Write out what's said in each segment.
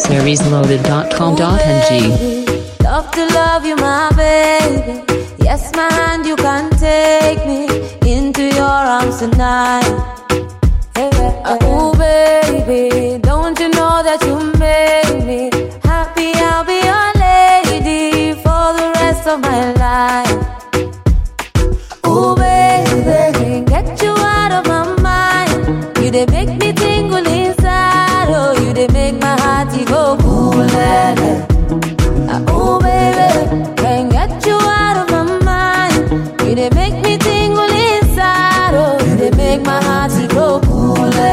seriesloaded.com.ng. Love to love you, my baby. Yes, my hand, you can take me into your arms tonight. Oh, baby, don't you know that you made me happy? I'll be your lady for the rest of my life. Oh, baby, get you out of my mind. You they make me tingle inside. Oh, you they make my heart go cool. Oh, baby, can't get you out of my mind. You they make me tingle inside. Oh, you they make my heart go cool.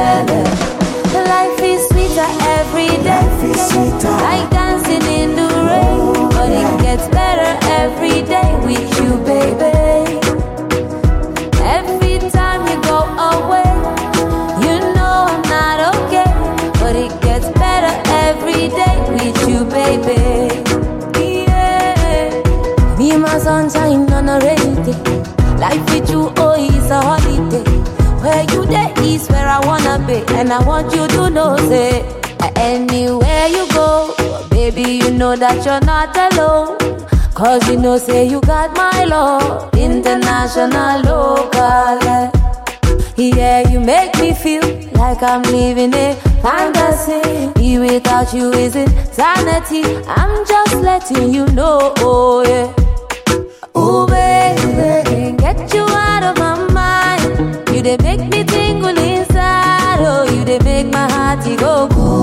Life is sweeter every day. Like dancing in the rain, but it gets better every day with you, baby. Every time you go away, you know I'm not okay, but it gets better every day with you, baby. Yeah, be my sunshine on a rainy day. Life with you, oh, it's a holiday. Where you there is where I wanna be, and I want you to know, say, anywhere you go, baby, you know that you're not alone. Cause you know, say you got my love, international, local. Yeah, you make me feel like I'm living a fantasy. Be without you is insanity. I'm just letting you know, oh yeah. Oh baby, get you out of my mind. You they make me tingle inside. Oh, you they make my heart go cool.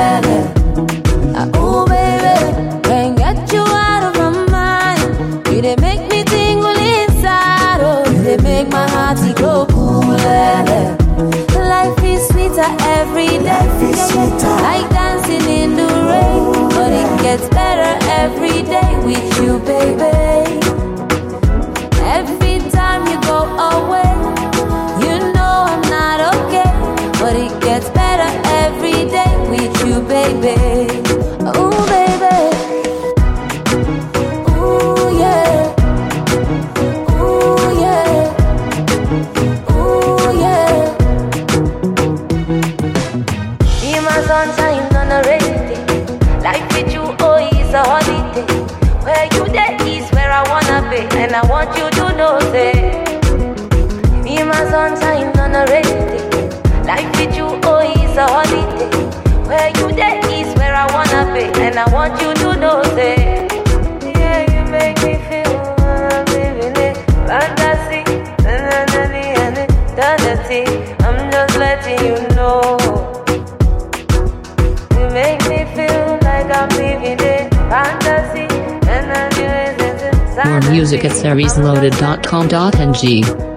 Oh baby, can't get you out of my mind. You they make me tingle inside. Oh, you they make my heart go cool. Life is sweeter every day. Like dancing in the rain, but it gets better every day with you, baby. Every time you go away, you know I'm not okay, but it gets better every day with you, baby. Oh, baby. Ooh, yeah. Ooh, yeah. Ooh, yeah. Be my sunshine on a rainy day. Life with you, oh, it's a holiday. Where you there is where I wanna be, and I want you to know, say, be my sunshine on a rainy day. Life with you, oh, it's a holiday. Where you there is where I wanna be, and I want you to know, say, yeah, you make me feel I'm living it, fantasy, and eternity. I'm just letting you know. You make me feel like I'm living it, fantasy. More music at seriesloaded.com.ng.